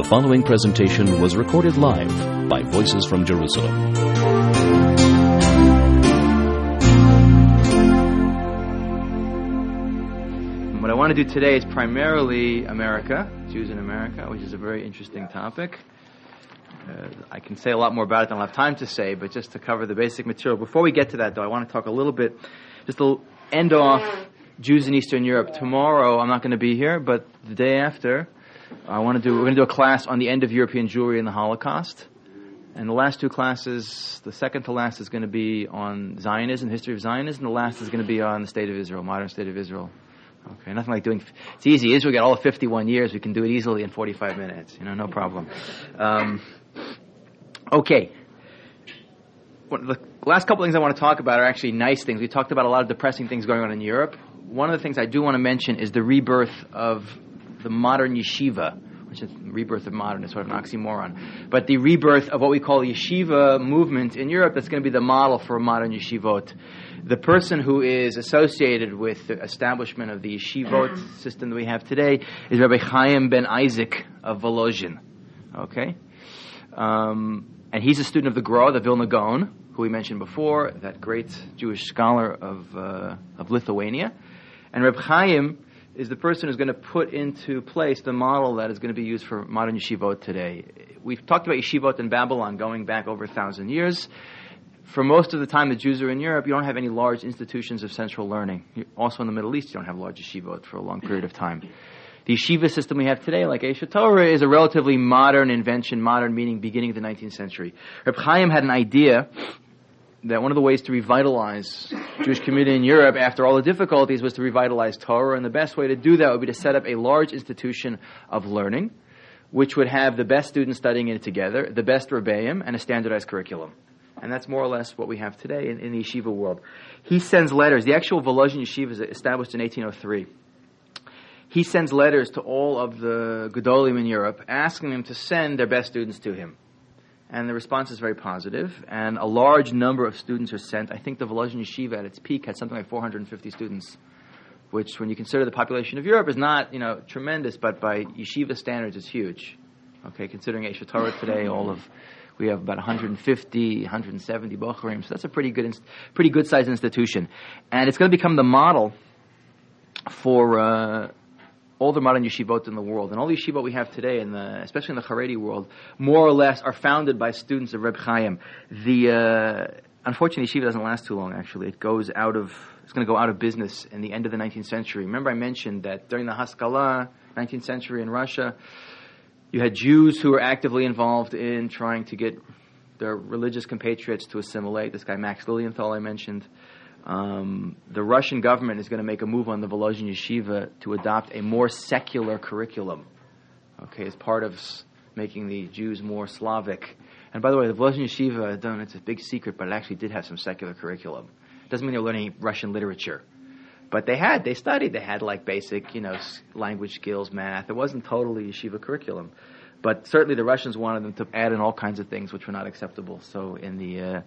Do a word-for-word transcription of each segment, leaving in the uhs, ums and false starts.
The following presentation was recorded live by Voices from Jerusalem. What I want to do today is primarily America, Jews in America, which is a very interesting topic. Uh, I can say a lot more about it than I'll have time to say, but just to cover the basic material. Before we get to that, though, I want to talk a little bit, just to end off Jews in Eastern Europe. Tomorrow, I'm not going to be here, but the day after, I want to do. We're going to do a class on the end of European Jewry in the Holocaust. And the last two classes, the second to last is going to be on Zionism, the history of Zionism, and the last is going to be on the state of Israel, modern state of Israel. Okay, nothing like doing. It's easy. Israel got all of fifty-one years. We can do it easily in forty-five minutes. You know, no problem. Um, okay. One of the last couple of things I want to talk about are actually nice things. We talked about a lot of depressing things going on in Europe. One of the things I do want to mention is the rebirth of the modern yeshiva, which is rebirth of modern, is sort of an oxymoron. But the rebirth of what we call the yeshiva movement in Europe, that's going to be the model for modern yeshivot. The person who is associated with the establishment of the yeshivot system that we have today is Rabbi Chaim ben Isaac of Volozhin. Okay? Um, and he's a student of the Gra, the Vilna Gaon, who we mentioned before, that great Jewish scholar of uh, of Lithuania. And Rabbi Chaim is the person who's going to put into place the model that is going to be used for modern yeshivot today. We've talked about yeshivot in Babylon going back over a thousand years. For most of the time the Jews are in Europe, you don't have any large institutions of central learning. Also in the Middle East, you don't have large yeshivot for a long period of time. The yeshiva system we have today, like Aish Torah, is a relatively modern invention, modern meaning beginning of the nineteenth century. Reb Chaim had an idea that one of the ways to revitalize Jewish community in Europe after all the difficulties was to revitalize Torah, and the best way to do that would be to set up a large institution of learning, which would have the best students studying in it together, the best rebbeim, and a standardized curriculum. And that's more or less what we have today in, in the yeshiva world. He sends letters. The actual Volozhin yeshiva is established in eighteen oh three. He sends letters to all of the Gedolim in Europe, asking them to send their best students to him. And the response is very positive, and a large number of students are sent. I think the Volozhin yeshiva at its peak had something like four hundred fifty students, which, when you consider the population of Europe, is not, you know, tremendous, but by yeshiva standards, is huge. Okay, considering Aish Torah today, all of we have about one hundred fifty, one hundred seventy bochurim, so that's a pretty good, pretty good sized institution, and it's going to become the model for Uh, all the modern yeshivot in the world. And all the yeshivot we have today, in the, especially in the Haredi world, more or less are founded by students of Reb Chaim. The, uh, unfortunately, yeshiva doesn't last too long, actually. It goes out of, it's going to go out of business in the end of the nineteenth century. Remember I mentioned that during the Haskalah, nineteenth century in Russia, you had Jews who were actively involved in trying to get their religious compatriots to assimilate. This guy Max Lilienthal I mentioned. Um, the Russian government is going to make a move on the Volozhin yeshiva to adopt a more secular curriculum, okay, as part of s- making the Jews more Slavic. And by the way, the Volozhin yeshiva, don't, it's a big secret, but it actually did have some secular curriculum. It doesn't mean they're learning Russian literature. But they had, they studied, they had like basic, you know, s- language skills, math. It wasn't totally yeshiva curriculum. But certainly the Russians wanted them to add in all kinds of things which were not acceptable. So in the... Uh,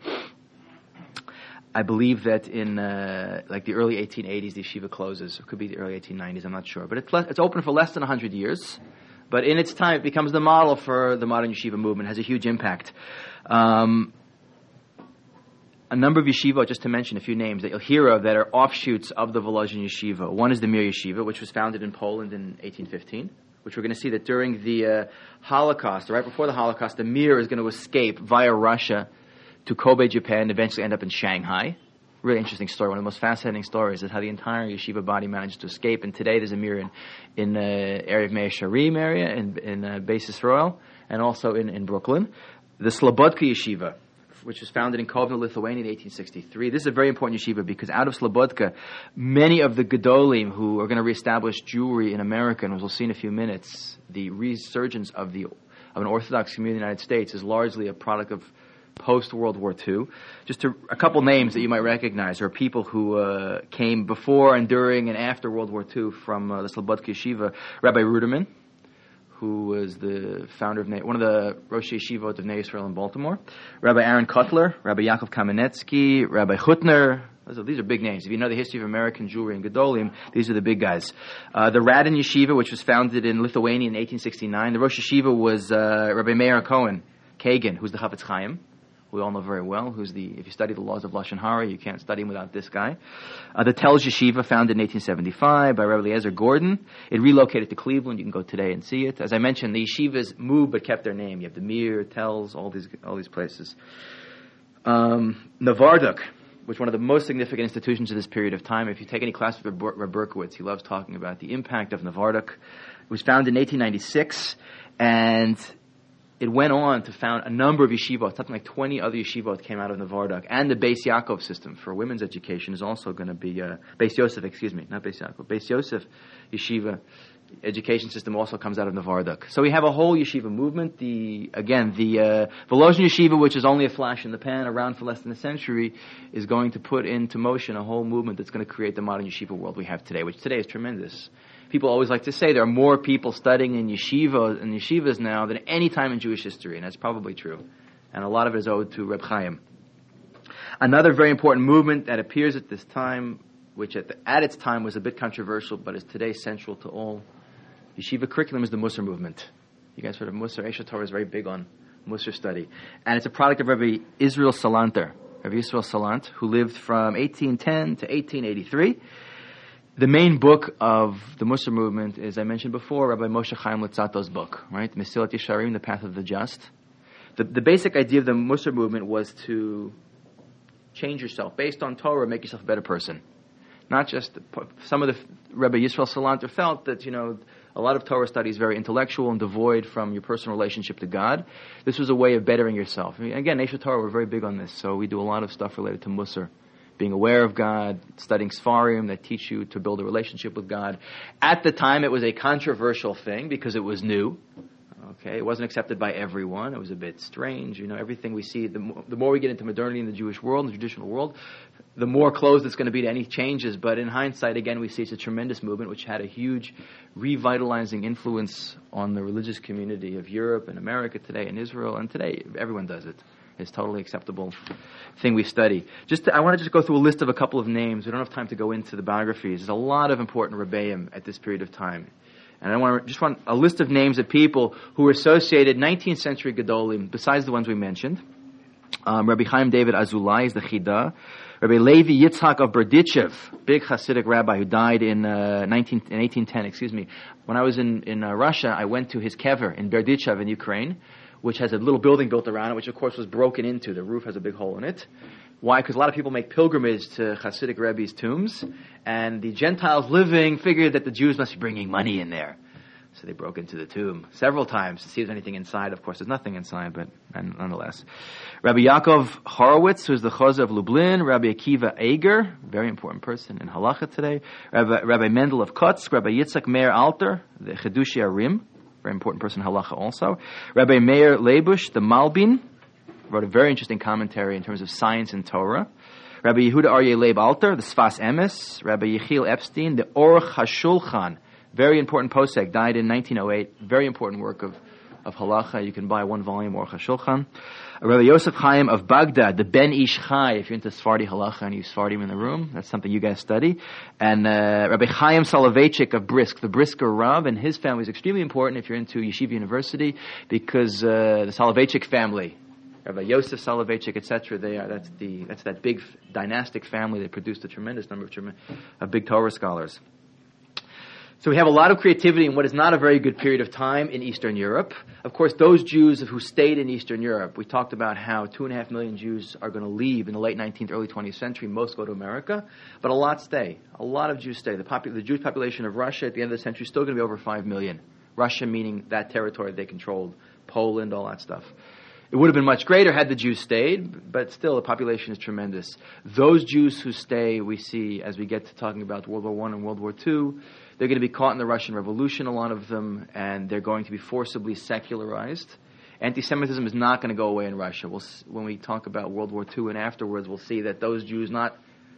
I believe that in uh, like the early eighteen eighties, the yeshiva closes. It could be the early eighteen nineties, I'm not sure. But it's, le- it's open for less than one hundred years. But in its time, it becomes the model for the modern yeshiva movement. It has a huge impact. Um, a number of yeshiva, just to mention a few names that you'll hear of, that are offshoots of the Volozhin yeshiva. One is the Mir Yeshiva, which was founded in Poland in eighteen fifteen, which we're going to see that during the uh, Holocaust, right before the Holocaust, the Mir is going to escape via Russia to Kobe, Japan, eventually end up in Shanghai. Really interesting story. One of the most fascinating stories is how the entire yeshiva body managed to escape. And today there's a Mir in, in the area of Mea Sharim area, in, in uh, Beis Yisrael, and also in, in Brooklyn. The Slobodka Yeshiva, which was founded in Kovno, Lithuania in eighteen sixty-three. This is a very important yeshiva because out of Slobodka, many of the Gedolim who are going to reestablish Jewry in America, and as we'll see in a few minutes, the resurgence of the of an Orthodox community in the United States is largely a product of post-World War Two. Just to, a couple names that you might recognize are people who uh, came before and during and after World War Two from uh, the Slobodka Yeshiva. Rabbi Ruderman, who was the founder of, one of the Rosh Yeshivot of Nea Yisrael in Baltimore. Rabbi Aaron Kotler, Rabbi Yaakov Kamenetsky, Rabbi Hutner, These are, these are big names. If you know the history of American Jewry and Gedolim, these are the big guys. Uh, the Radin Yeshiva, which was founded in Lithuania in eighteen sixty-nine. The Rosh Yeshiva was uh, Rabbi Meir Cohen Kagan, who's the Chafetz Chaim. We all know very well, who's the, if you study the laws of Lashon Hara, you can't study him without this guy. Uh, the Telz Yeshiva, founded in eighteen seventy-five by Rabbi Eliezer Gordon. It relocated to Cleveland. You can go today and see it. As I mentioned, the yeshivas moved but kept their name. You have the Mir, Telz, all these all these places. Um, Novardok, which is one of the most significant institutions of this period of time. If you take any class with Reb Berkowitz, he loves talking about the impact of Novardok. It was founded in eighteen ninety-six, and it went on to found a number of yeshivot. Something like twenty other yeshivot came out of Novardok. And the Beis Yaakov system for women's education is also going to be, uh, Beis Yosef, excuse me, not Beis Yaakov. Beis Yosef yeshiva education system also comes out of Novardok. So we have a whole yeshiva movement. The Again, the uh, Volozhin yeshiva, which is only a flash in the pan, around for less than a century, is going to put into motion a whole movement that's going to create the modern yeshiva world we have today, which today is tremendous. People always like to say there are more people studying in yeshiva in yeshivas now than any time in Jewish history, and that's probably true. And a lot of it is owed to Reb Chaim. Another very important movement that appears at this time, which at, the, at its time was a bit controversial, but is today central to all yeshiva curriculum, is the Musar movement. You guys heard of Musar? Eshet Torah is very big on Musar study. And it's a product of Rabbi Israel Salanter, Rabbi Israel Salant, who lived from eighteen ten to eighteen eighty-three. The main book of the Musar movement is, I mentioned before, Rabbi Moshe Chaim Luzzatto's book, right? Mesilat Yesharim, The Path of the Just. The, the basic idea of the Musar movement was to change yourself. Based on Torah, make yourself a better person. Not just, some of the, Rabbi Yisrael Salanter felt that, you know, a lot of Torah study is very intellectual and devoid from your personal relationship to God. This was a way of bettering yourself. I mean, again, Eshet Torah, we're very big on this, so we do a lot of stuff related to Musar. Being aware of God, studying Sfarim that teach you to build a relationship with God. At the time, it was a controversial thing because it was new. Okay, it wasn't accepted by everyone. It was a bit strange. You know, everything we see, the more, the more we get into modernity in the Jewish world, the traditional world, the more closed it's going to be to any changes. But in hindsight, again, we see it's a tremendous movement which had a huge revitalizing influence on the religious community of Europe and America today and Israel. And today, everyone does it. It's totally acceptable thing we study. Just to, I want to just go through a list of a couple of names. We don't have time to go into the biographies. There's a lot of important Rebbeim at this period of time. And I want to just want a list of names of people who were associated nineteenth century Gedolim, besides the ones we mentioned. Um, Rabbi Chaim David Azulai is the Chida. Rabbi Levi Yitzhak of Berdichev, big Hasidic rabbi who died in uh, nineteen, in eighteen ten. Excuse me. When I was in, in uh, Russia, I went to his kever in Berdichev in Ukraine, which has a little building built around it, which of course was broken into. The roof has a big hole in it. Why? Because a lot of people make pilgrimage to Hasidic Rebbe's tombs, and the Gentiles living figured that the Jews must be bringing money in there. So they broke into the tomb several times to see if there's anything inside. Of course, there's nothing inside, but nonetheless. Rabbi Yaakov Horowitz, who's the Chozeh of Lublin. Rabbi Akiva Eger, very important person in Halacha today. Rabbi, Rabbi Mendel of Kotsk. Rabbi Yitzhak Meir Alter, the Chedushi Arim, very important person in Halacha also. Rabbi Meir Leibush, the Malbin, wrote a very interesting commentary in terms of science and Torah. Rabbi Yehuda Aryeh Leib Alter, the Sfas Emes. Rabbi Yechiel Epstein, the Orach HaShulchan, very important posek, died in nineteen oh eight. Very important work of, of Halacha. You can buy one volume, Orach HaShulchan. Rabbi Yosef Chaim of Baghdad, the Ben Ish Chai, if you're into Sephardi Halacha and you Sephardim in the room, that's something you guys study. And uh, Rabbi Chaim Soloveitchik of Brisk, the Brisker Rav, and his family is extremely important if you're into Yeshiva University, because uh, the Soloveitchik family, Rabbi Yosef Soloveitchik, et cetera. They are that's the that's that big dynastic family that produced a tremendous number of, trem- of big Torah scholars. So we have a lot of creativity in what is not a very good period of time in Eastern Europe. Of course, those Jews who stayed in Eastern Europe, we talked about how two and a half million Jews are going to leave in the late nineteenth, early twentieth century. Most go to America, but a lot stay. A lot of Jews stay. The, popu- the Jewish population of Russia at the end of the century is still going to be over five million. Russia meaning that territory they controlled, Poland, all that stuff. It would have been much greater had the Jews stayed, but still the population is tremendous. Those Jews who stay, we see as we get to talking about World War One and World War Two, they're going to be caught in the Russian Revolution, a lot of them, and they're going to be forcibly secularized. Anti-Semitism is not going to go away in Russia. We'll, when we talk about World War Two and afterwards, we'll see that those Jews not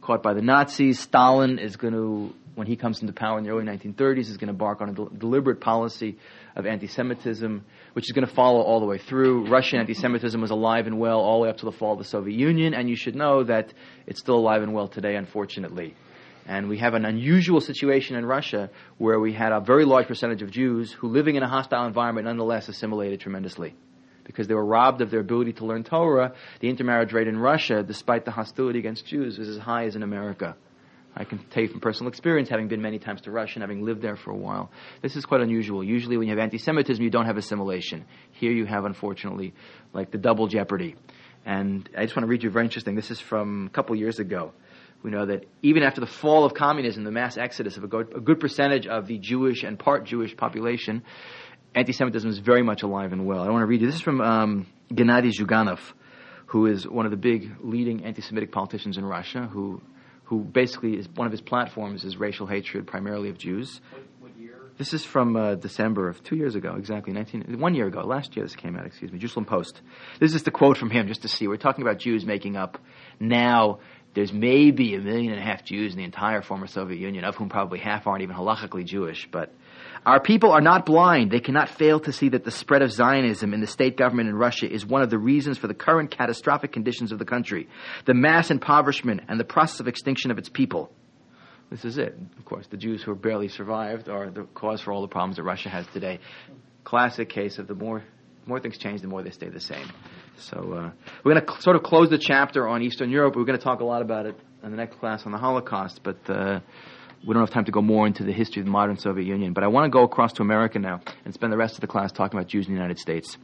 caught by the Nazis. Stalin is going to, when he comes into power in the early nineteen thirties, is going to embark on a del- deliberate policy of anti-Semitism, which is going to follow all the way through. Russian anti-Semitism was alive and well all the way up to the fall of the Soviet Union, and you should know that it's still alive and well today, unfortunately. And we have an unusual situation in Russia where we had a very large percentage of Jews who, living in a hostile environment, nonetheless assimilated tremendously. Because they were robbed of their ability to learn Torah, the intermarriage rate in Russia, despite the hostility against Jews, was as high as in America. I can tell you from personal experience, having been many times to Russia and having lived there for a while. This is quite unusual. Usually when you have anti-Semitism, you don't have assimilation. Here you have, unfortunately, like the double jeopardy. And I just want to read you very interesting. This is from a couple years ago. We know that even after the fall of communism, the mass exodus of a good, a good percentage of the Jewish and part Jewish population, anti-Semitism is very much alive and well. I want to read you. This is from um, Gennady Zyuganov, who is one of the big leading anti-Semitic politicians in Russia, who who basically is one of his platforms is racial hatred, primarily of Jews. What, what year? This is from uh, December of two years ago, exactly, nineteen, one year ago, last year this came out, excuse me, Jerusalem Post. This is the quote from him, just to see. We're talking about Jews making up now. There's maybe a million and a half Jews in the entire former Soviet Union, of whom probably half aren't even halakhically Jewish. But our people are not blind. They cannot fail to see that the spread of Zionism in the state government in Russia is one of the reasons for the current catastrophic conditions of the country, the mass impoverishment and the process of extinction of its people. This is it. Of course, the Jews who have barely survived are the cause for all the problems that Russia has today. Classic case of the more more things change, the more they stay the same. So uh, we're going to cl- sort of close the chapter on Eastern Europe. We're going to talk a lot about it in the next class on the Holocaust, but uh, we don't have time to go more into the history of the modern Soviet Union. But I want to go across to America now and spend the rest of the class talking about Jews in the United States.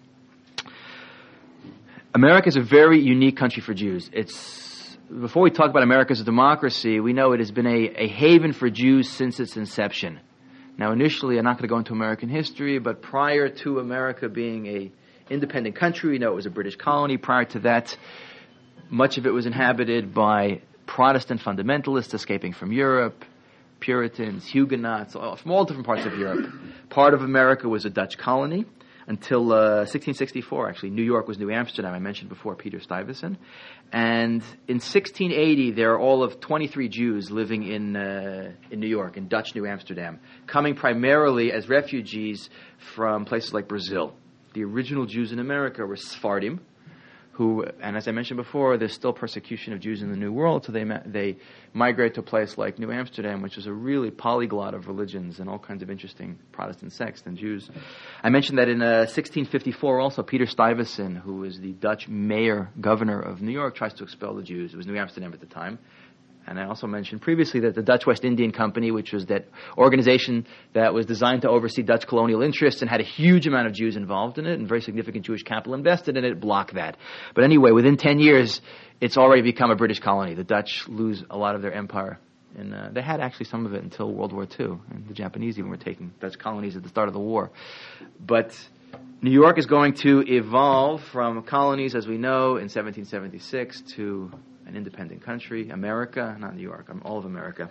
America is a very unique country for Jews. It's before we talk about America as a democracy, we know it has been a, a haven for Jews since its inception. Now, initially, I'm not going to go into American history, but prior to America being a independent country, we know it was a British colony. Prior to that, much of it was inhabited by Protestant fundamentalists escaping from Europe, Puritans, Huguenots, all, from all different parts of Europe. Part of America was a Dutch colony until uh, sixteen sixty-four, actually. New York was New Amsterdam. I mentioned before Peter Stuyvesant. And in sixteen eighty, there are all of twenty-three Jews living in uh, in New York, in Dutch New Amsterdam, coming primarily as refugees from places like Brazil. The original Jews in America were Sephardim, who, and as I mentioned before, there's still persecution of Jews in the New World, so they ma- they migrate to a place like New Amsterdam, which is a really polyglot of religions and all kinds of interesting Protestant sects and Jews. I mentioned that in uh, sixteen fifty-four also, Peter Stuyvesant, who is the Dutch mayor, governor of New York, tries to expel the Jews. It was New Amsterdam at the time. And I also mentioned previously that the Dutch West Indian Company, which was that organization that was designed to oversee Dutch colonial interests and had a huge amount of Jews involved in it and very significant Jewish capital invested in it, blocked that. But anyway, within ten years, it's already become a British colony. The Dutch lose a lot of their empire. And uh, they had actually some of it until World War Two. And the Japanese even were taking Dutch colonies at the start of the war. But New York is going to evolve from colonies, as we know, in seventeen seventy-six to an independent country, America, not New York, all of America.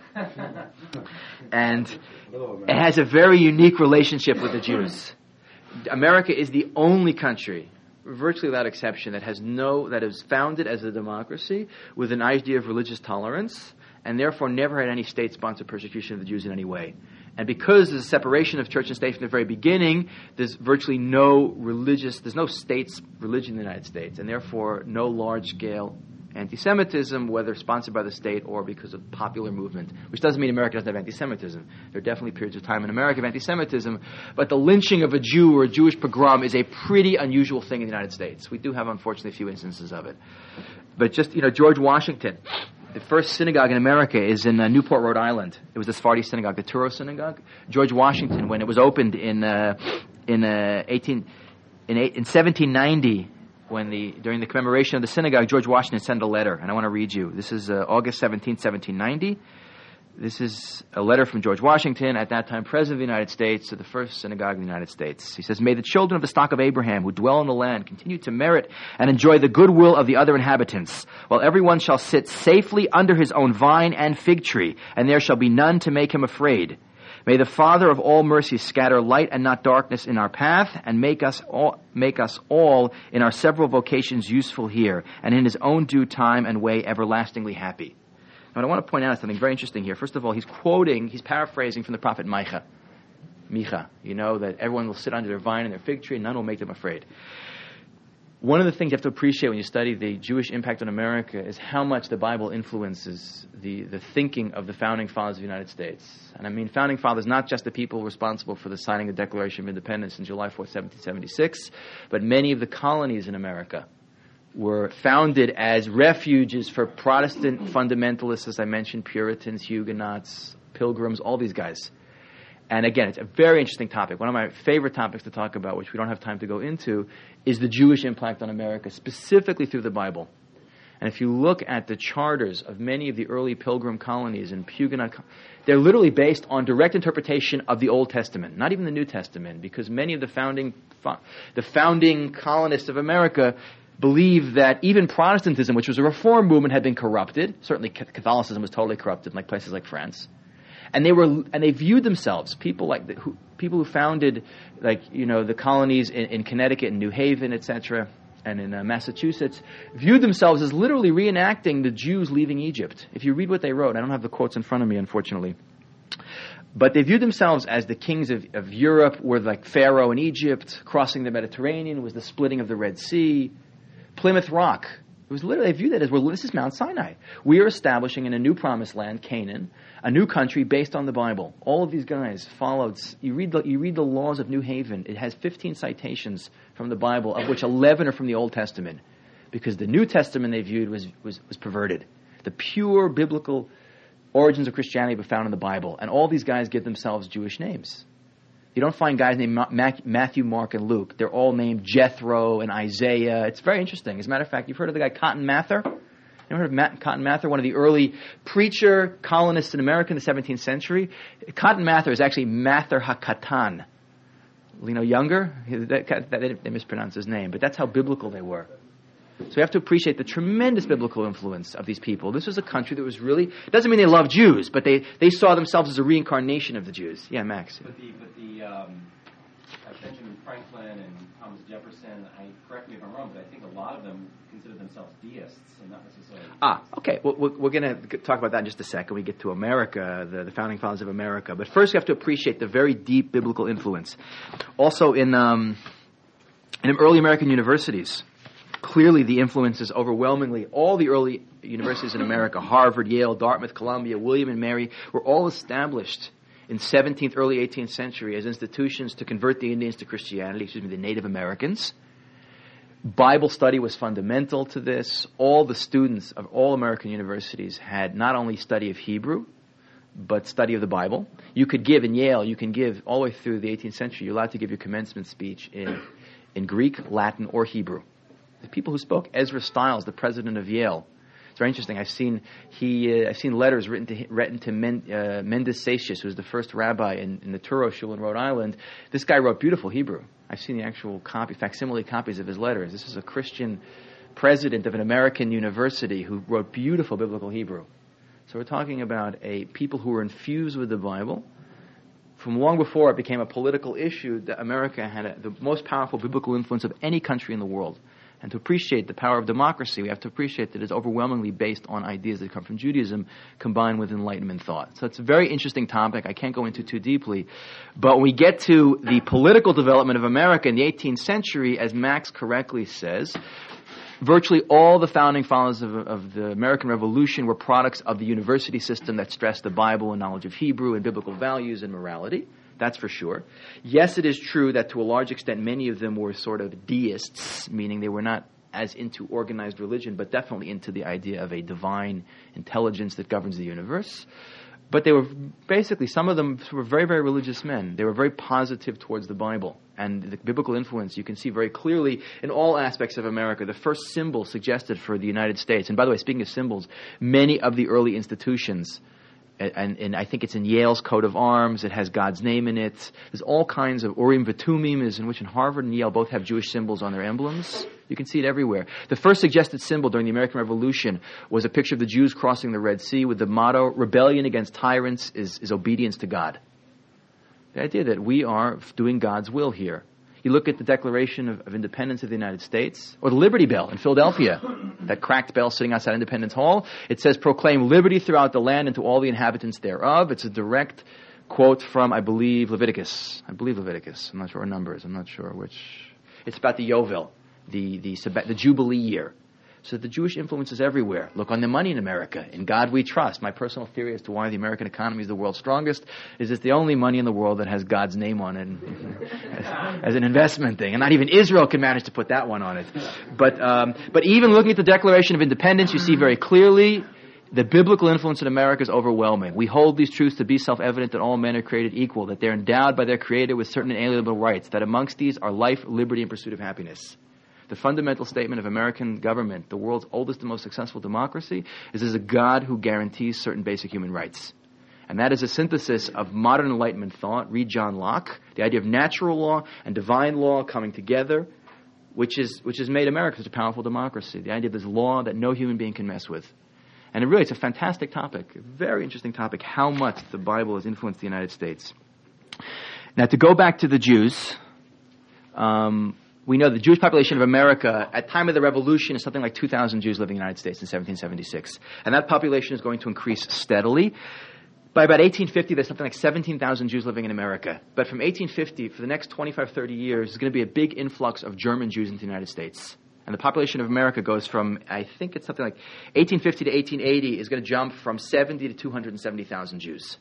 And it has a very unique relationship with the Jews. America is the only country, virtually without exception, that has no, that is founded as a democracy with an idea of religious tolerance, and therefore never had any state-sponsored persecution of the Jews in any way. And because there's a separation of church and state from the very beginning, there's virtually no religious, there's no state's religion in the United States, and therefore no large-scale anti-Semitism, whether sponsored by the state or because of popular movement, which doesn't mean America doesn't have anti-Semitism. There are definitely periods of time in America of anti-Semitism, but the lynching of a Jew or a Jewish pogrom is a pretty unusual thing in the United States. We do have, unfortunately, a few instances of it. But just, you know, George Washington, the first synagogue in America is in uh, Newport, Rhode Island. It was the Sephardi synagogue, the Touro synagogue. George Washington, when it was opened in uh, in uh, eighteen in, eight, in seventeen ninety, when the during the commemoration of the synagogue, George Washington sent a letter, and I want to read you. This is uh, August seventeenth, seventeen ninety. This is a letter from George Washington, at that time President of the United States, to the first synagogue in the United States. He says, "May the children of the stock of Abraham who dwell in the land continue to merit and enjoy the goodwill of the other inhabitants, while everyone shall sit safely under his own vine and fig tree, and there shall be none to make him afraid. May the Father of all mercy scatter light and not darkness in our path, and make us all, make us all in our several vocations useful here, and in his own due time and way everlastingly happy." But I want to point out something very interesting here. First of all, he's quoting, he's paraphrasing from the prophet Micah. Micha, you know, that everyone will sit under their vine and their fig tree and none will make them afraid. One of the things you have to appreciate when you study the Jewish impact on America is how much the Bible influences the, the thinking of the founding fathers of the United States. And I mean founding fathers, not just the people responsible for the signing of the Declaration of Independence on July fourth, seventeen seventy-six, but many of the colonies in America were founded as refuges for Protestant fundamentalists, as I mentioned, Puritans, Huguenots, Pilgrims, all these guys. And again, it's a very interesting topic. One of my favorite topics to talk about, which we don't have time to go into, is the Jewish impact on America, specifically through the Bible. And if you look at the charters of many of the early Pilgrim colonies and Huguenot, they're literally based on direct interpretation of the Old Testament, not even the New Testament, because many of the founding the founding colonists of America believed that even Protestantism, which was a reform movement, had been corrupted. Certainly Catholicism was totally corrupted in like places like France. And they were, and they viewed themselves, people like the, who, people who founded, like you know, the colonies in, in Connecticut and New Haven, et cetera, and in uh, Massachusetts, viewed themselves as literally reenacting the Jews leaving Egypt. If you read what they wrote, I don't have the quotes in front of me, unfortunately, but they viewed themselves as the kings of, of Europe, were like Pharaoh in Egypt. Crossing the Mediterranean was the splitting of the Red Sea. Plymouth Rock. It was literally, they viewed that as, well, this is Mount Sinai. We are establishing in a new promised land, Canaan, a new country based on the Bible. All of these guys followed. You read the, you read the laws of New Haven. It has fifteen citations from the Bible, of which eleven are from the Old Testament, because the New Testament they viewed was, was, was perverted. The pure biblical origins of Christianity were found in the Bible. And all these guys give themselves Jewish names. You don't find guys named Matthew, Mark, and Luke. They're all named Jethro and Isaiah. It's very interesting. As a matter of fact, you've heard of the guy Cotton Mather? You ever heard of Matt, Cotton Mather, one of the early preacher colonists in America in the seventeenth century? Cotton Mather is actually Mather HaKatan. You know, younger? That, that, they mispronounced his name, but that's how biblical they were. So we have to appreciate the tremendous biblical influence of these people. This was a country that was really, doesn't mean they loved Jews, but they, they saw themselves as a reincarnation of the Jews. Yeah, Max. But the, but the um, uh, Benjamin Franklin and Thomas Jefferson, I, correct me if I'm wrong, but I think a lot of them consider themselves deists and not necessarily... Ah, okay. Well, we're, we're going to talk about that in just a second. We get to America, the, the founding fathers of America. But first we have to appreciate the very deep biblical influence. Also in, um, in early American universities, clearly the influence is overwhelmingly, all the early universities in America, Harvard, Yale, Dartmouth, Columbia, William and Mary, were all established in seventeenth, early eighteenth century as institutions to convert the Indians to Christianity, excuse me, the Native Americans. Bible study was fundamental to this. All the students of all American universities had not only study of Hebrew, but study of the Bible. You could give, in Yale, you can give, all the way through the eighteenth century, you're allowed to give your commencement speech in, in Greek, Latin, or Hebrew. The people who spoke, Ezra Stiles, the president of Yale. It's very interesting. I've seen he, uh, I've seen letters written to written to Men, uh, Mendes Satius, who was the first rabbi in, in the Touro Shul in Rhode Island. This guy wrote beautiful Hebrew. I've seen the actual copy, facsimile copies of his letters. This is a Christian president of an American university who wrote beautiful biblical Hebrew. So we're talking about a people who were infused with the Bible. From long before it became a political issue, that America had a, the most powerful biblical influence of any country in the world. And to appreciate the power of democracy, we have to appreciate that it's overwhelmingly based on ideas that come from Judaism combined with Enlightenment thought. So it's a very interesting topic. I can't go into too deeply. But when we get to the political development of America in the eighteenth century, as Max correctly says, virtually all the founding fathers of, of the American Revolution were products of the university system that stressed the Bible and knowledge of Hebrew and biblical values and morality. That's for sure. Yes, it is true that to a large extent many of them were sort of deists, meaning they were not as into organized religion, but definitely into the idea of a divine intelligence that governs the universe. But they were basically, some of them were very, very religious men. They were very positive towards the Bible. And the biblical influence you can see very clearly in all aspects of America. The first symbol suggested for the United States, and by the way, speaking of symbols, many of the early institutions, And, and I think it's in Yale's coat of arms. It has God's name in it. There's all kinds of Urim V'Tumim, is in which in Harvard and Yale both have Jewish symbols on their emblems. You can see it everywhere. The first suggested symbol during the American Revolution was a picture of the Jews crossing the Red Sea with the motto, "Rebellion against tyrants is, is obedience to God." The idea that we are doing God's will here. You look at the Declaration of, of Independence of the United States, or the Liberty Bell in Philadelphia, that cracked bell sitting outside Independence Hall. It says, proclaim liberty throughout the land and to all the inhabitants thereof. It's a direct quote from, I believe, Leviticus. I believe Leviticus. I'm not sure what numbers. I'm not sure which. It's about the Yovel, the, the, the Jubilee year. So the Jewish influence is everywhere. Look on the money in America. In God we trust. My personal theory as to why the American economy is the world's strongest is it's the only money in the world that has God's name on it as, as an investment thing. And not even Israel can manage to put that one on it. But, um, but even looking at the Declaration of Independence, you see very clearly the biblical influence in America is overwhelming. We hold these truths to be self-evident that all men are created equal, that they're endowed by their Creator with certain inalienable rights, that amongst these are life, liberty, and pursuit of happiness. The fundamental statement of American government, the world's oldest and most successful democracy, is there's a God who guarantees certain basic human rights. And that is a synthesis of modern Enlightenment thought. Read John Locke, the idea of natural law and divine law coming together, which is which has made America such a powerful democracy. The idea of this law that no human being can mess with. And it really, it's a fantastic topic, a very interesting topic, how much the Bible has influenced the United States. Now, to go back to the Jews, um, we know the Jewish population of America at time of the Revolution is something like two thousand Jews living in the United States in seventeen seventy-six. And that population is going to increase steadily. By about eighteen fifty, there's something like seventeen thousand Jews living in America. But from eighteen fifty, for the next twenty-five, thirty years, there's going to be a big influx of German Jews into the United States. And the population of America goes from, I think it's something like eighteen fifty to eighteen eighty is going to jump from seventy to two hundred seventy thousand Jews.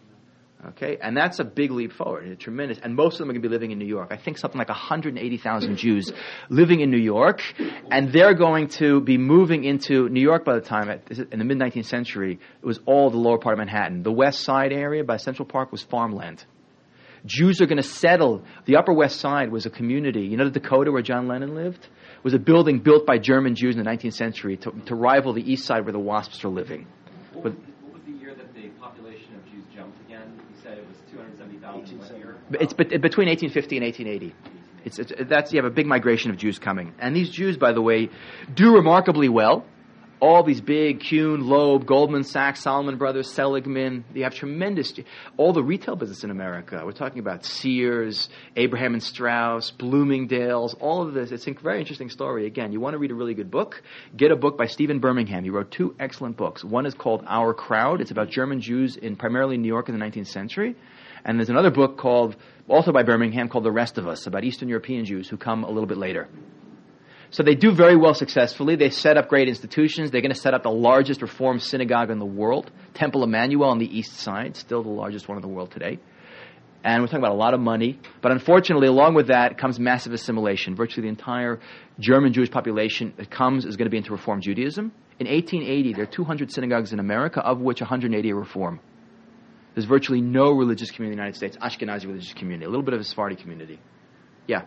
Okay, and that's a big leap forward, a tremendous, and most of them are going to be living in New York. I think something like one hundred eighty thousand Jews living in New York, and they're going to be moving into New York by the time, at, in the mid-nineteenth century, it was all the lower part of Manhattan. The West Side area by Central Park was farmland. Jews are going to settle. The Upper West Side was a community. You know the Dakota where John Lennon lived? It was a building built by German Jews in the nineteenth century to, to rival the East Side where the Wasps are living. What was, what was the year that the population of Jews jumped again? You said it was two hundred seventy thousand one year? It's be, between eighteen fifty and eighteen eighty. It's, it's, that's, you have a big migration of Jews coming. And these Jews, by the way, do remarkably well. All these big, Kuhn, Loeb, Goldman Sachs, Salomon Brothers, Seligman, they have tremendous, all the retail business in America. We're talking about Sears, Abraham and Strauss, Bloomingdale's, all of this. It's a very interesting story. Again, you want to read a really good book, get a book by Stephen Birmingham. He wrote two excellent books. One is called Our Crowd. It's about German Jews in primarily New York in the nineteenth century. And there's another book called, also by Birmingham, called The Rest of Us, about Eastern European Jews who come a little bit later. So they do very well successfully. They set up great institutions. They're going to set up the largest Reformed synagogue in the world, Temple Emmanuel on the east side, still the largest one in the world today. And we're talking about a lot of money. But unfortunately, along with that comes massive assimilation. Virtually the entire German Jewish population that comes is going to be into Reform Judaism. In eighteen eighty, there are two hundred synagogues in America, of which one hundred eighty are Reform. There's virtually no religious community in the United States, Ashkenazi religious community, a little bit of a Sephardi community. Yeah.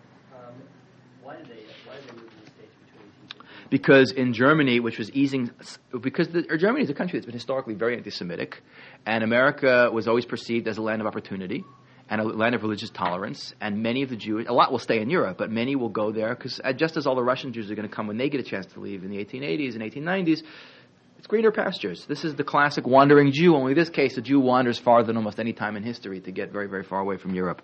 Why did they, why did they move to the States between eighteen fifty? Because in Germany, which was easing, because the, or Germany is a country that's been historically very anti-Semitic, and America was always perceived as a land of opportunity and a land of religious tolerance, and many of the Jews, a lot will stay in Europe, but many will go there, because just as all the Russian Jews are going to come when they get a chance to leave in the eighteen eighties and eighteen nineties, it's greener pastures. This is the classic wandering Jew, only in this case, the Jew wanders farther than almost any time in history to get very, very far away from Europe.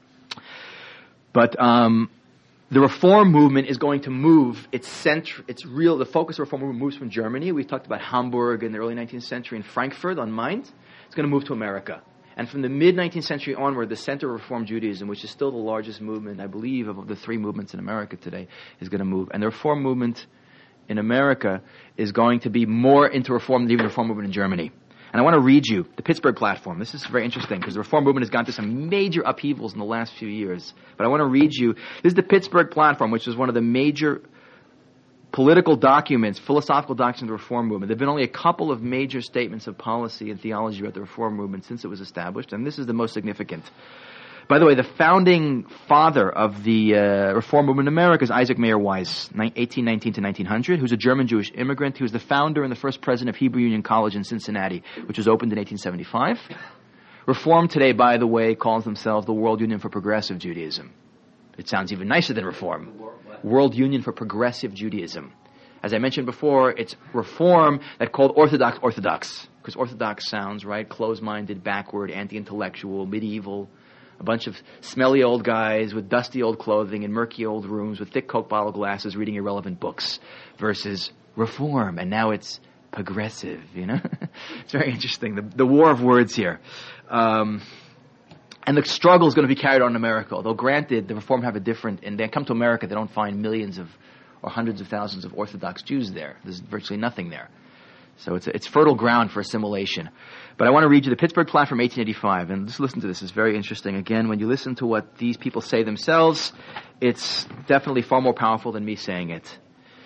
But, um... the Reform movement is going to move its center, its real, the focus of the Reform movement moves from Germany. We talked about Hamburg in the early nineteenth century and Frankfurt on Main. It's going to move to America. And from the mid-nineteenth century onward, the center of Reform Judaism, which is still the largest movement, I believe, of the three movements in America today, is going to move. And the Reform movement in America is going to be more into Reform than even the Reform movement in Germany. And I want to read you the Pittsburgh Platform. This is very interesting because the Reform movement has gone through some major upheavals in the last few years. But I want to read you, this is the Pittsburgh Platform, which is one of the major political documents, philosophical documents of the Reform movement. There have been only a couple of major statements of policy and theology about the Reform movement since it was established, and this is the most significant. By the way, the founding father of the uh, Reform movement in America is Isaac Mayer Weiss, eighteen nineteen to nineteen hundred, who's a German Jewish immigrant. He was the founder and the first president of Hebrew Union College in Cincinnati, which was opened in eighteen seventy-five. Reform today, by the way, calls themselves the World Union for Progressive Judaism. It sounds even nicer than Reform. World Union for Progressive Judaism. As I mentioned before, it's Reform that called Orthodox Orthodox, because Orthodox sounds, right, closed-minded, backward, anti-intellectual, medieval. A bunch of smelly old guys with dusty old clothing in murky old rooms with thick Coke bottle glasses reading irrelevant books versus reform. And now it's progressive, you know? It's very interesting. The, the war of words here. Um, and the struggle is going to be carried on in America. Although granted, the reform have a different, and they come to America, they don't find millions of or hundreds of thousands of Orthodox Jews there. There's virtually nothing there. So it's it's fertile ground for assimilation. But I want to read you the Pittsburgh Platform, eighteen eighty-five, and just listen to this. It's very interesting. Again, when you listen to what these people say themselves, it's definitely far more powerful than me saying it.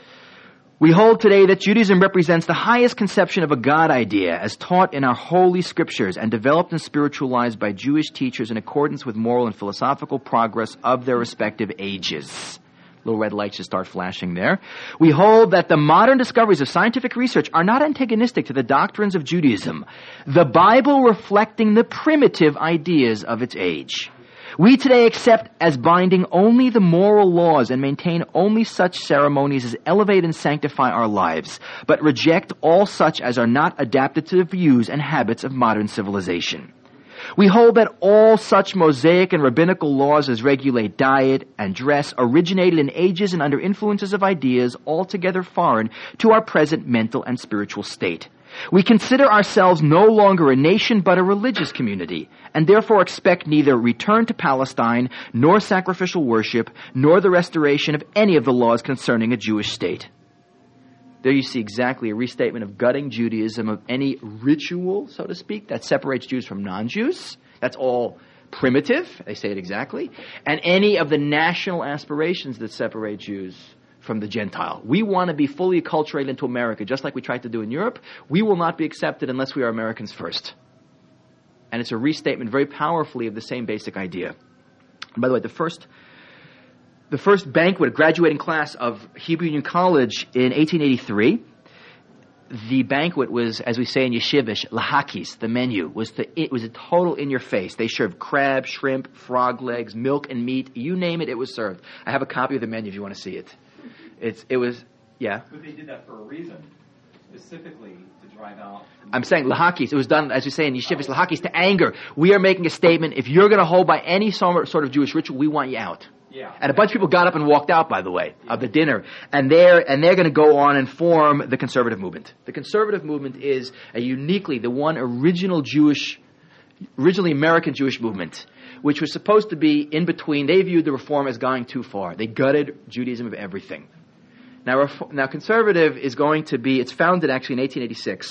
We hold today that Judaism represents the highest conception of a God idea as taught in our holy scriptures and developed and spiritualized by Jewish teachers in accordance with moral and philosophical progress of their respective ages. Little red lights just start flashing there. We hold that the modern discoveries of scientific research are not antagonistic to the doctrines of Judaism, the Bible reflecting the primitive ideas of its age. We today accept as binding only the moral laws and maintain only such ceremonies as elevate and sanctify our lives, but reject all such as are not adapted to the views and habits of modern civilization. We hold that all such Mosaic and rabbinical laws as regulate diet and dress originated in ages and under influences of ideas altogether foreign to our present mental and spiritual state. We consider ourselves no longer a nation but a religious community, and therefore expect neither return to Palestine, nor sacrificial worship, nor the restoration of any of the laws concerning a Jewish state. There you see exactly a restatement of gutting Judaism of any ritual, so to speak, that separates Jews from non-Jews. That's all primitive, they say it exactly. And any of the national aspirations that separate Jews from the Gentile. We want to be fully acculturated into America, just like we tried to do in Europe. We will not be accepted unless we are Americans first. And it's a restatement very powerfully of the same basic idea. And by the way, the first... The first banquet, graduating class of Hebrew Union College in eighteen eighty-three, the banquet was, as we say in Yeshivish, lahakis, the menu, was the, it was a total in your face. They served crab, shrimp, frog legs, milk and meat, you name it, it was served. I have a copy of the menu if you want to see it. It's, it was, yeah. But they did that for a reason, specifically to drive out. I'm saying lahakis, it was done, as we say in Yeshivish, lahakis, to anger. We are making a statement, if you're going to hold by any sort of Jewish ritual, we want you out. Yeah. And a bunch of people got up and walked out, by the way, yeah. of the dinner. And they're, and they're going to go on and form the conservative movement. The conservative movement is a uniquely the one original Jewish, originally American Jewish movement, which was supposed to be in between. They viewed the reform as going too far. They gutted Judaism of everything. Now, now conservative is going to be, it's founded actually in eighteen eighty-six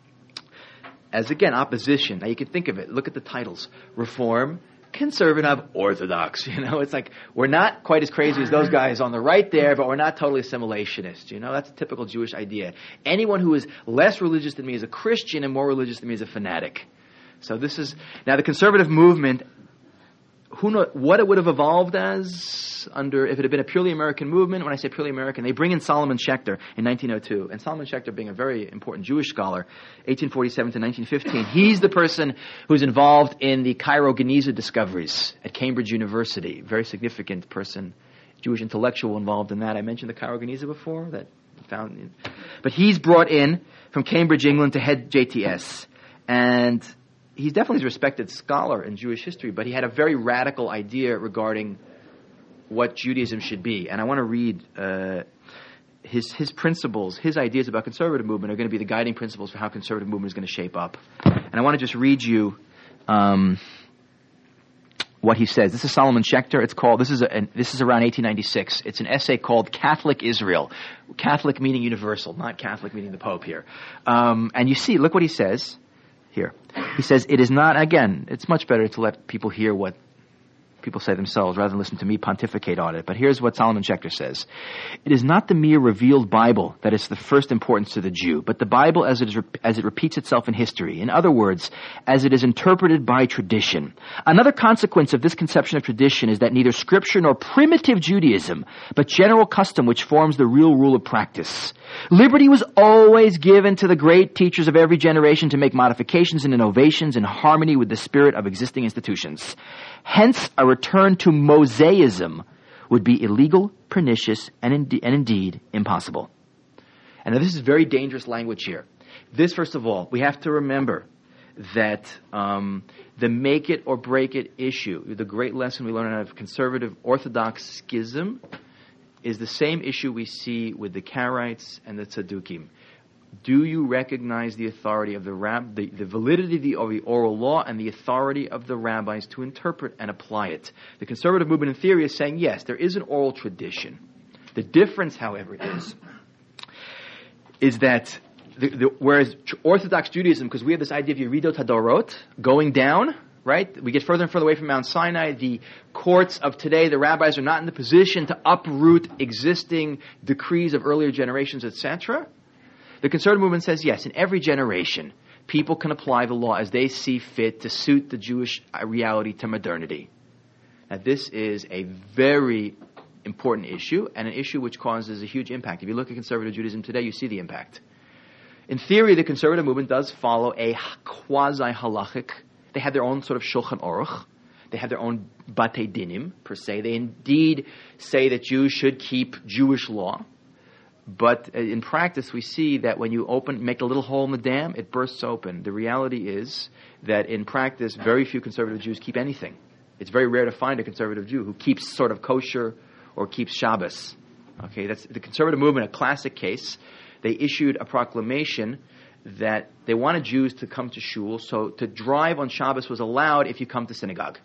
as, again, opposition. Now, you can think of it. Look at the titles. Reform, conservative, orthodox. You know, it's like we're not quite as crazy as those guys on the right there, but we're not totally assimilationist. You know, that's a typical Jewish idea. Anyone who is less religious than me is a Christian, and more religious than me is a fanatic. So this is now the conservative movement. Who knows what it would have evolved as under if it had been a purely American movement. When I say purely American, they bring in Solomon Schechter in nineteen oh two, and Solomon Schechter, being a very important Jewish scholar, eighteen forty-seven to nineteen fifteen, he's the person who's involved in the Cairo Geniza discoveries at Cambridge University. Very significant person, Jewish intellectual involved in that. I mentioned the Cairo Geniza before. That found, but he's brought in from Cambridge, England, to head J T S, and he's definitely a respected scholar in Jewish history, but he had a very radical idea regarding what Judaism should be. And I want to read uh, his his principles, his ideas about conservative movement are going to be the guiding principles for how conservative movement is going to shape up. And I want to just read you um, what he says. This is Solomon Schechter. It's called, this is a, an, this is around eighteen ninety-six. It's an essay called Catholic Israel. Catholic meaning universal, not Catholic meaning the Pope here. Um, and you see, look what he says. Here. He says, it is not, again, it's much better to let people hear what people say themselves rather than listen to me pontificate on it. But here's what Solomon Schechter says. It is not the mere revealed Bible that is the first importance to the Jew, but the Bible as it is, as it repeats itself in history. In other words, as it is interpreted by tradition. Another consequence of this conception of tradition is that neither scripture nor primitive Judaism, but general custom which forms the real rule of practice. Liberty was always given to the great teachers of every generation to make modifications and innovations in harmony with the spirit of existing institutions. Hence, a return to Mosaism would be illegal, pernicious, and, in- and indeed impossible. And now this is very dangerous language here. This, first of all, we have to remember that um, the make it or break it issue, the great lesson we learn out of conservative Orthodox schism, is the same issue we see with the Karaites and the Tzaddukim. Do you recognize the authority of the rab, the, the validity of the, of the oral law and the authority of the rabbis to interpret and apply it? The conservative movement in theory is saying, yes, there is an oral tradition. The difference, however, is, is that The, the, whereas Orthodox Judaism, because we have this idea of Yeridot Hadorot, going down, right? We get further and further away from Mount Sinai. The courts of today, the rabbis are not in the position to uproot existing decrees of earlier generations, et cetera. The conservative movement says, yes, in every generation, people can apply the law as they see fit to suit the Jewish reality to modernity. Now, this is a very important issue, and an issue which causes a huge impact. If you look at conservative Judaism today, you see the impact. In theory, the conservative movement does follow a quasi-halachic. They have their own sort of Shulchan Aruch. They have their own Batei Dinim, per se. They indeed say that Jews should keep Jewish law. But in practice, we see that when you open, make a little hole in the dam, it bursts open. The reality is that in practice, very few conservative Jews keep anything. It's very rare to find a conservative Jew who keeps sort of kosher or keeps Shabbos. Okay, that's the conservative movement, a classic case. They issued a proclamation that they wanted Jews to come to shul, so to drive on Shabbos was allowed if you come to synagogue.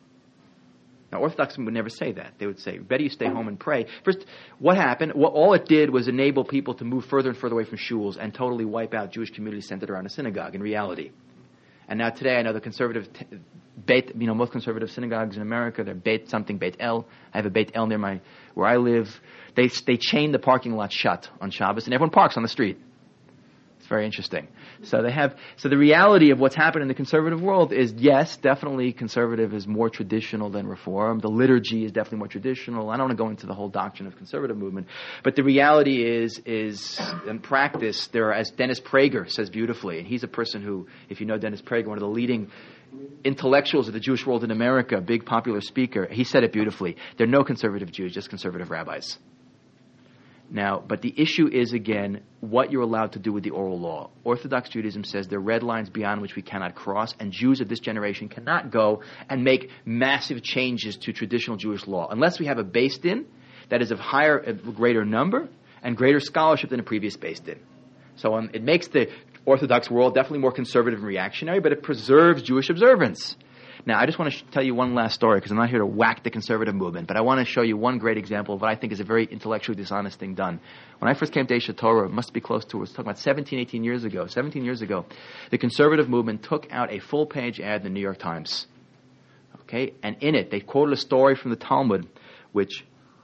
Now, Orthodox would never say that. They would say, better you stay home and pray. First, what happened? What, all it did was enable people to move further and further away from shuls and totally wipe out Jewish communities centered around a synagogue in reality. And now today, I know the conservative, t- Beit, you know, most conservative synagogues in America, they're Beit something, Beit El. I have a Beit El near my, where I live. They they chain the parking lot shut on Shabbos, and everyone parks on the street. It's very interesting. So they have, so the reality of what's happened in the conservative world is, yes, definitely conservative is more traditional than Reform. The liturgy is definitely more traditional. I don't want to go into the whole doctrine of conservative movement, but the reality is, is in practice, there are, as Dennis Prager says beautifully, and he's a person who, if you know Dennis Prager, one of the leading intellectuals of the Jewish world in America, big popular speaker, he said it beautifully. There are no conservative Jews, just conservative rabbis. Now, but the issue is, again, what you're allowed to do with the oral law. Orthodox Judaism says there are red lines beyond which we cannot cross, and Jews of this generation cannot go and make massive changes to traditional Jewish law, unless we have a Beis Din that is of higher, a greater number, and greater scholarship than a previous Beis Din. So um, it makes the Orthodox world definitely more conservative and reactionary, but it preserves Jewish observance. Now, I just want to sh- tell you one last story, because I'm not here to whack the conservative movement, but I want to show you one great example of what I think is a very intellectually dishonest thing done. When I first came to Aish Torah, it must be close to, I was talking about seventeen, eighteen years ago, seventeen years ago, the conservative movement took out a full-page ad in the New York Times. Okay? And in it, they quoted a story from the Talmud, which,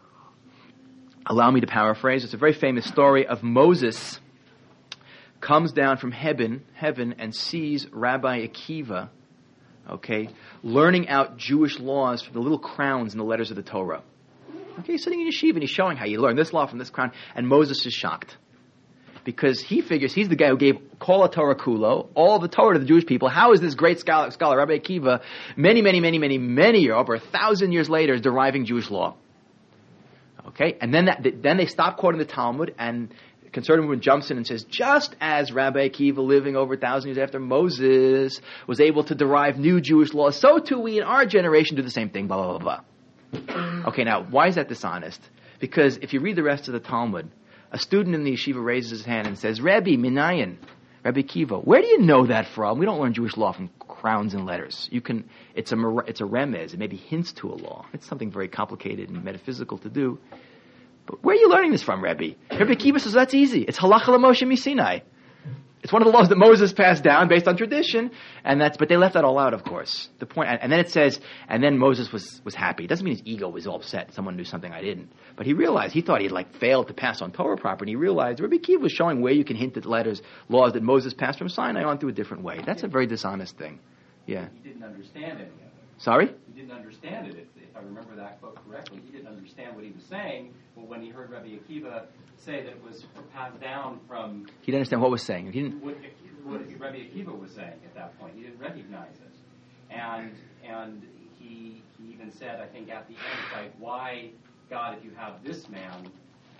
allow me to paraphrase, it's a very famous story of Moses comes down from heaven, heaven and sees Rabbi Akiva, okay, learning out Jewish laws from the little crowns in the letters of the Torah. Okay, he's sitting in yeshiva and he's showing how you learn this law from this crown, and Moses is shocked. Because he figures he's the guy who gave Kol HaTorah Kulo, all the Torah to the Jewish people. How is this great scholar, scholar Rabbi Akiva, many, many, many, many, many years, over a thousand years later, is deriving Jewish law? Okay, and then that, then they stop quoting the Talmud, and conservative movement jumps in and says, just as Rabbi Akiva, living over a thousand years after Moses, was able to derive new Jewish laws, so too we in our generation do the same thing, blah, blah, blah, blah. Okay, now, why is that dishonest? Because if you read the rest of the Talmud, a student in the yeshiva raises his hand and says, Rebbe, Minayin, Rabbi Akiva, where do you know that from? We don't learn Jewish law from crowns and letters. You can, it's a, it's a remez, it maybe hints to a law. It's something very complicated and metaphysical to do. But where are you learning this from, Rebbe? Rabbi Akiva says that's easy. It's halacha l'Moshe miSinai. It's one of the laws that Moses passed down based on tradition, and that's. But they left that all out, of course. The point, and then it says, and then Moses was was happy. It doesn't mean his ego was all upset. Someone knew something I didn't. But he realized he thought he had like failed to pass on Torah proper, and he realized Rabbi Akiva was showing where you can hint at letters, laws that Moses passed from Sinai on through a different way. That's a very dishonest thing. Yeah. He didn't understand any of it. Sorry? He didn't understand it. If, if I remember that quote correctly, he didn't understand what he was saying. But when he heard Rabbi Akiva say that it was passed down from, he didn't understand what was saying. He didn't. What, what Rabbi Akiva was saying at that point, he didn't recognize it, and and he he even said, I think at the end, like, why God, if you have this man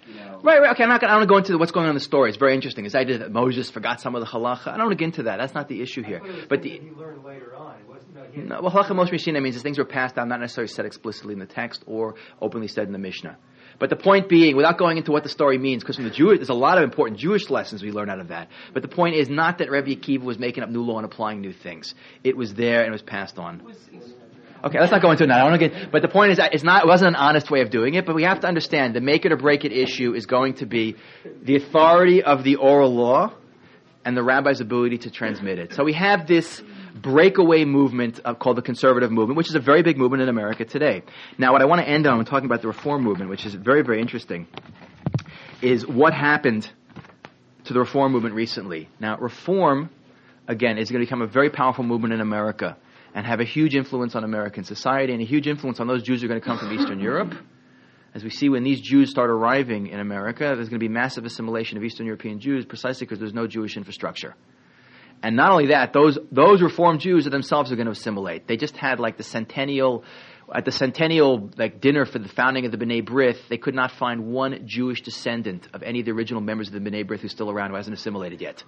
you know. Right, right. Okay, I'm not going. I don't want to go into what's going on in the story. It's very interesting. This idea that Moses forgot some of the halacha. I don't want to get into that. That's not the issue here. But the you learned later on. It wasn't, no, he no, well, halacha Moshe Mishina means that things were passed down, not necessarily said explicitly in the text or openly said in the Mishnah. But the point being, without going into what the story means, because from the Jewish, there's a lot of important Jewish lessons we learn out of that. But the point is not that Rebbe Akiva was making up new law and applying new things. It was there and it was passed on. Okay, let's not go into it now. I want to get, but the point is that it's not, it wasn't an honest way of doing it, but we have to understand the make it or break it issue is going to be the authority of the oral law and the rabbi's ability to transmit it. So we have this breakaway movement uh, called the conservative movement, which is a very big movement in America today. Now, what I want to end on, I'm talking about the reform movement, which is very, very interesting, is what happened to the reform movement recently. Now, reform, again, is going to become a very powerful movement in America and have a huge influence on American society and a huge influence on those Jews who are going to come from Eastern Europe. As we see, when these Jews start arriving in America, there's going to be massive assimilation of Eastern European Jews precisely because there's no Jewish infrastructure. And not only that, those those Reform Jews themselves are going to assimilate. They just had like the centennial, at the centennial like dinner for the founding of the B'nai B'rith, they could not find one Jewish descendant of any of the original members of the B'nai B'rith who's still around who hasn't assimilated yet.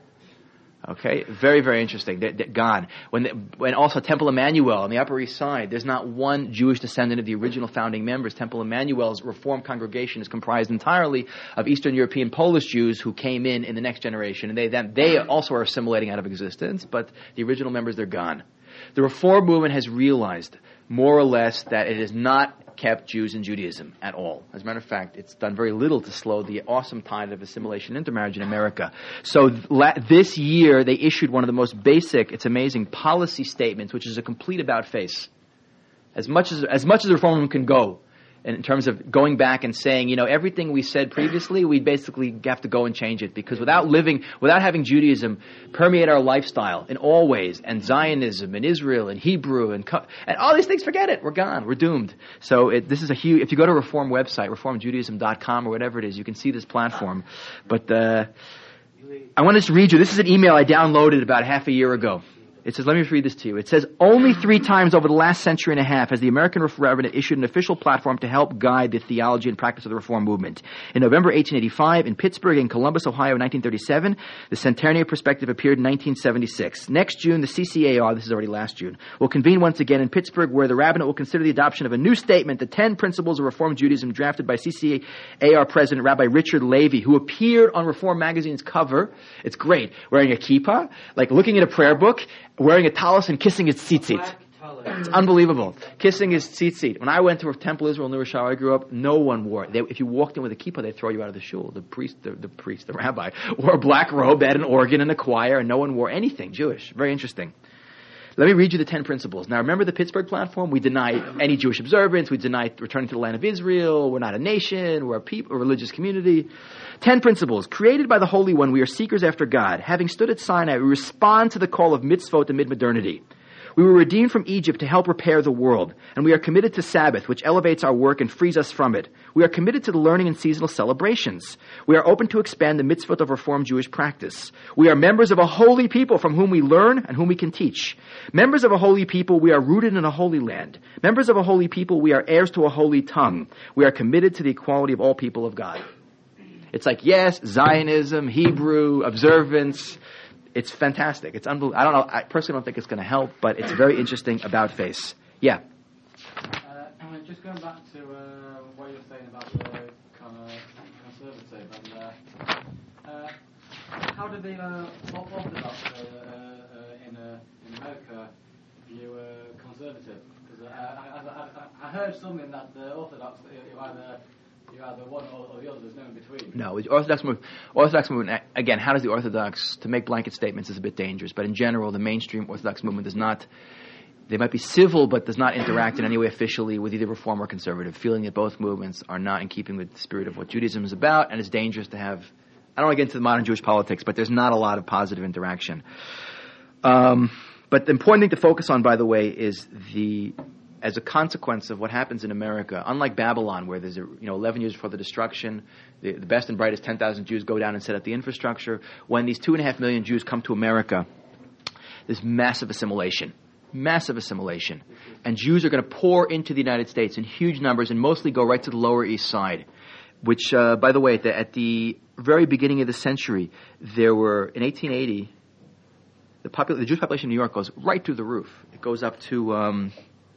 Okay, very, very interesting. They're, they're gone. When, they, when also Temple Emmanuel on the Upper East Side, there's not one Jewish descendant of the original founding members. Temple Emmanuel's Reformed congregation is comprised entirely of Eastern European Polish Jews who came in in the next generation, and they then they also are assimilating out of existence. But the original members, they're gone. The Reform movement has realized more or less that it has not kept Jews in Judaism at all. As a matter of fact, it's done very little to slow the awesome tide of assimilation and intermarriage in America. So la- this year, they issued one of the most basic, it's amazing, policy statements, which is a complete about-face. As much as as much as the Reform movement can go, in terms of going back and saying, you know, everything we said previously, we basically have to go and change it. Because without living, without having Judaism permeate our lifestyle in all ways, and Zionism, and Israel, and Hebrew, and and all these things, forget it. We're gone. We're doomed. So it, this is a huge, if you go to Reform website, reform judaism dot com or whatever it is, you can see this platform. But uh, I want to just read you. This is an email I downloaded about half a year ago. It says, let me just read this to you. It says, only three times over the last century and a half has the American Reverend issued an official platform to help guide the theology and practice of the Reform movement. In November eighteen eighty-five, in Pittsburgh and Columbus, Ohio in nineteen thirty-seven, the Centennial Perspective appeared in nineteen seventy-six. Next June, the C C A R, this is already last June, will convene once again in Pittsburgh where the rabbinate will consider the adoption of a new statement, the ten Principles of Reform Judaism, drafted by C C A R President Rabbi Richard Levy, who appeared on Reform magazine's cover. It's great. Wearing a kippah, like looking at a prayer book, wearing a tallis and kissing his tzitzit. It's unbelievable. Kissing his tzitzit. When I went to Temple Israel in New Rochelle, I grew up, no one wore it. They, if you walked in with a kippah, they'd throw you out of the shul. The priest, the, the priest, the rabbi, wore a black robe, they had an organ and a choir, and no one wore anything Jewish. Very interesting. Let me read you the ten principles. Now, remember the Pittsburgh platform? We deny any Jewish observance. We deny returning to the land of Israel. We're not a nation. We're a people, a religious community. Ten principles. Created by the Holy One, we are seekers after God. Having stood at Sinai, we respond to the call of mitzvot amid modernity. We were redeemed from Egypt to help repair the world, and we are committed to Sabbath, which elevates our work and frees us from it. We are committed to the learning and seasonal celebrations. We are open to expand the mitzvot of Reformed Jewish practice. We are members of a holy people from whom we learn and whom we can teach. Members of a holy people, we are rooted in a holy land. Members of a holy people, we are heirs to a holy tongue. We are committed to the equality of all people of God. It's like, yes, Zionism, Hebrew, observance. It's fantastic. It's unbelievable. I don't know. I personally don't think it's going to help, but it's very interesting about face. Yeah. Uh, just going back to uh, what you were saying about the kind of conservative, and uh, uh, how do the uh, Orthodox uh, uh, in, uh, in America view uh, conservative? Because uh, I, I, I, I heard something that the Orthodox you either You're either one or, or the other. There's no in between. No, the Orthodox movement, Orthodox movement, again, how does the Orthodox, to make blanket statements is a bit dangerous, but in general, the mainstream Orthodox movement does not, they might be civil, but does not interact in any way officially with either Reform or Conservative, feeling that both movements are not in keeping with the spirit of what Judaism is about, and it's dangerous to have, I don't want to get into the modern Jewish politics, but there's not a lot of positive interaction. Um, but the important thing to focus on, by the way, is the... as a consequence of what happens in America, unlike Babylon, where there's a, you know eleven years before the destruction, the, the best and brightest ten thousand Jews go down and set up the infrastructure. When these two and a half million Jews come to America, there's massive assimilation, massive assimilation, and Jews are going to pour into the United States in huge numbers and mostly go right to the Lower East Side. which, uh, by the way, at the, at the very beginning of the century, there were, in eighteen eighty, the, popul- the Jewish population in New York goes right through the roof. It goes up to, um,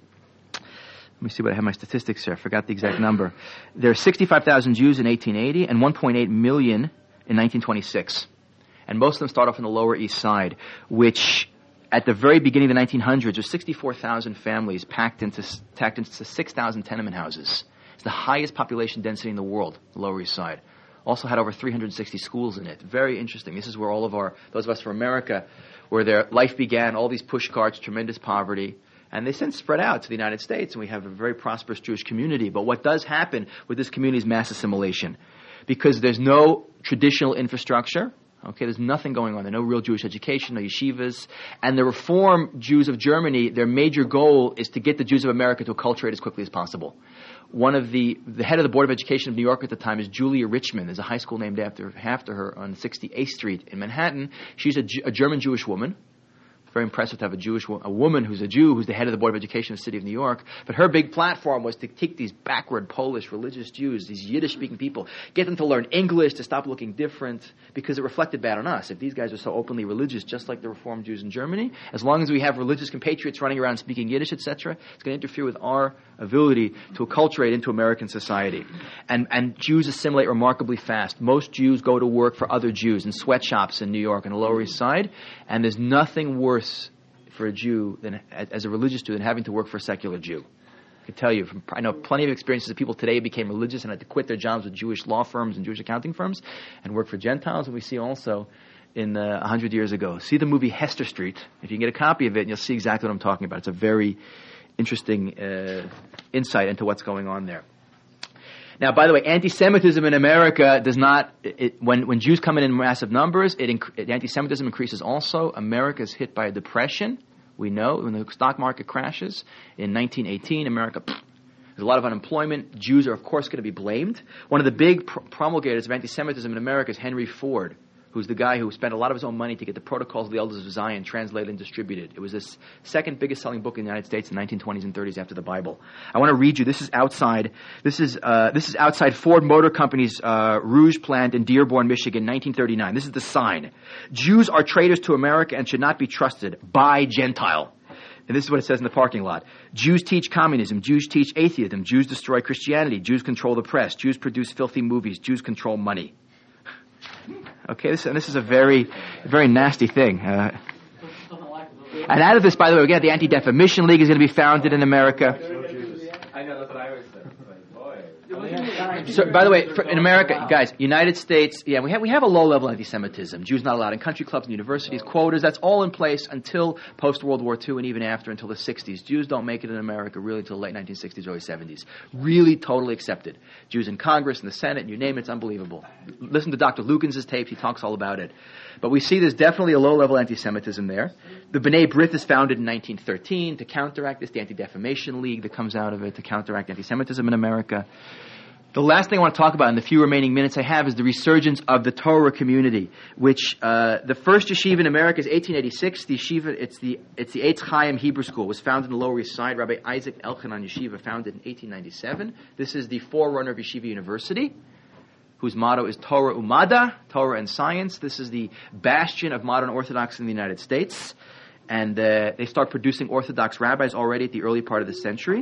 let me see what I have my statistics here. I forgot the exact number. There are sixty-five thousand Jews in eighteen eighty and one point eight million in nineteen twenty-six. And most of them start off on the Lower East Side, which at the very beginning of the nineteen hundreds, there's sixty-four thousand families packed into, packed into six thousand tenement houses. It's the highest population density in the world, the Lower East Side. Also had over three hundred sixty schools in it. Very interesting. This is where all of our, those of us from America, where their life began, all these push carts, tremendous poverty. And they since spread out to the United States, and we have a very prosperous Jewish community. But what does happen with this community is mass assimilation. Because there's no traditional infrastructure. Okay, there's nothing going on. There's no real Jewish education, no yeshivas. And the Reform Jews of Germany, their major goal is to get the Jews of America to acculturate as quickly as possible. One of the, the head of the Board of Education of New York at the time is Julia Richmond. There's a high school named after, after her on sixty-eighth Street in Manhattan. She's a, a German Jewish woman. Very impressive to have a Jewish wo- a woman who's a Jew who's the head of the Board of Education of the City of New York. But her big platform was to take these backward Polish religious Jews, these Yiddish-speaking people, get them to learn English, to stop looking different, because it reflected bad on us. If these guys are so openly religious, just like the Reformed Jews in Germany, as long as we have religious compatriots running around speaking Yiddish, et cetera, it's going to interfere with our ability to acculturate into American society. And and Jews assimilate remarkably fast. Most Jews go to work for other Jews in sweatshops in New York and the Lower East Side, and there's nothing worse for a Jew than, as a religious Jew, than having to work for a secular Jew. I can tell you, from, I know plenty of experiences of people today became religious and had to quit their jobs with Jewish law firms and Jewish accounting firms and work for Gentiles. And we see also in uh, one hundred years ago. See the movie Hester Street. If you can get a copy of it, and you'll see exactly what I'm talking about. It's a very interesting uh, insight into what's going on there. Now, by the way, anti-Semitism in America does not, it, when, when Jews come in in massive numbers, it, inc- it anti-Semitism increases also. America is hit by a depression. We know when the stock market crashes in nineteen eighteen, America, pfft, there's a lot of unemployment. Jews are, of course, going to be blamed. One of the big pr- promulgators of anti-Semitism in America is Henry Ford, who's the guy who spent a lot of his own money to get the Protocols of the Elders of Zion translated and distributed. It was the s- second biggest selling book in the United States in the nineteen twenties and thirties after the Bible. I want to read you. This is outside. This is uh, this is outside Ford Motor Company's uh, Rouge plant in Dearborn, Michigan, nineteen thirty-nine. This is the sign: Jews are traitors to America and should not be trusted. By Gentile. And this is what it says in the parking lot. Jews teach communism. Jews teach atheism. Jews destroy Christianity. Jews control the press. Jews produce filthy movies. Jews control money. Okay, this, and this is a very, very nasty thing. Uh, and out of this, by the way, again, the Anti-Defamation League is going to be founded in America. I know, that's what I always say. It's like, boy. So, by the way, for, in America, guys, United States, yeah, we have we have a low-level anti-Semitism. Jews not allowed in country clubs and universities, quotas. That's all in place until post-World War Two and even after, until the sixties. Jews don't make it in America really until the late nineteen sixties, early seventies. Really totally accepted. Jews in Congress, in the Senate, you name it, it's unbelievable. Listen to Doctor Lukens' tapes. He talks all about it. But we see there's definitely a low-level anti-Semitism there. The B'nai B'rith is founded in nineteen thirteen to counteract this, the Anti-Defamation League that comes out of it to counteract anti-Semitism in America. The last thing I want to talk about in the few remaining minutes I have is the resurgence of the Torah community, which uh, the first yeshiva in America is eighteen eighty-six. The yeshiva, it's the it's the Eitz Chaim Hebrew School, was founded in the Lower East Side. Rabbi Isaac Elchanan Yeshiva founded in eighteen ninety-seven. This is the forerunner of Yeshiva University, whose motto is Torah Umada, Torah and Science. This is the bastion of modern Orthodox in the United States. And uh, they start producing Orthodox rabbis already at the early part of the century.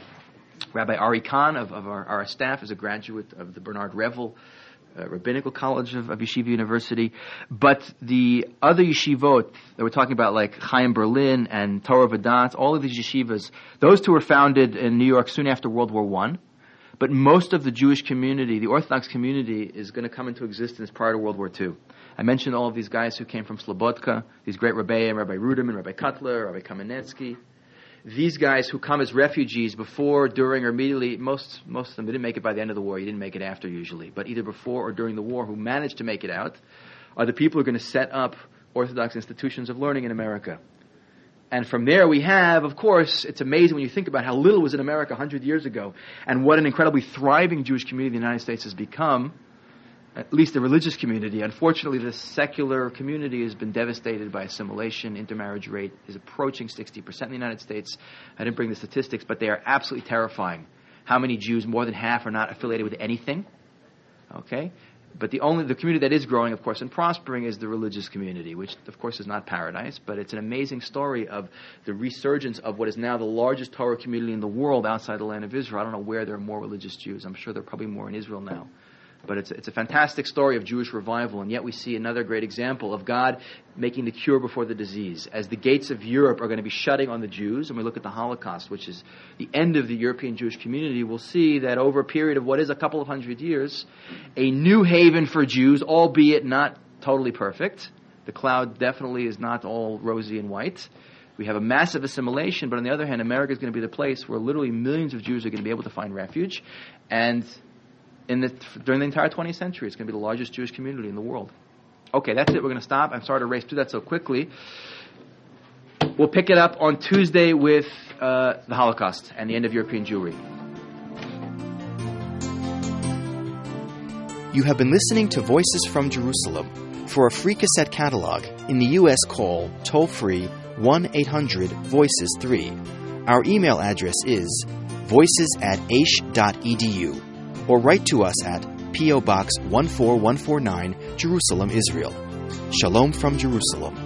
Rabbi Ari Kahn of, of our, our staff is a graduate of the Bernard Revel uh, Rabbinical College of, of Yeshiva University. But the other yeshivot that we're talking about, like Chaim Berlin and Torah V'Dat, all of these yeshivas, those two were founded in New York soon after World War One. But most of the Jewish community, the Orthodox community, is going to come into existence prior to World War Two. I mentioned all of these guys who came from Slobodka, these great Rebbeim, Rabbi Ruderman, Rabbi Kotler, Rabbi Kamenetsky. These guys who come as refugees before, during, or immediately, most most of them didn't make it by the end of the war. You didn't make it after usually. But either before or during the war, who managed to make it out, are the people who are going to set up Orthodox institutions of learning in America. And from there we have, of course, it's amazing when you think about how little was in America one hundred years ago and what an incredibly thriving Jewish community the United States has become, at least the religious community. Unfortunately, the secular community has been devastated by assimilation. Intermarriage rate is approaching sixty percent in the United States. I didn't bring the statistics, but they are absolutely terrifying. How many Jews, more than half, are not affiliated with anything? Okay? But the only the community that is growing, of course, and prospering is the religious community, which, of course, is not paradise, but it's an amazing story of the resurgence of what is now the largest Torah community in the world outside the land of Israel. I don't know where there are more religious Jews. I'm sure there are probably more in Israel now. But it's, it's a fantastic story of Jewish revival, and yet we see another great example of God making the cure before the disease. As the gates of Europe are going to be shutting on the Jews, and we look at the Holocaust, which is the end of the European Jewish community, we'll see that over a period of what is a couple of hundred years, a new haven for Jews, albeit not totally perfect. The cloud definitely is not all rosy and white. We have a massive assimilation, but on the other hand, America is going to be the place where literally millions of Jews are going to be able to find refuge, and In the, during the entire twentieth century, it's going to be the largest Jewish community in the world. Okay, that's it. We're going to stop. I'm sorry to race through that so quickly. We'll pick it up on Tuesday with uh, the Holocaust and the end of European Jewry. You have been listening to Voices from Jerusalem. For a free cassette catalog, in the U S call toll-free one eight hundred voices three. Our email address is voices at aish dot e d u. Or write to us at P O Box one four one four nine, Jerusalem, Israel. Shalom from Jerusalem.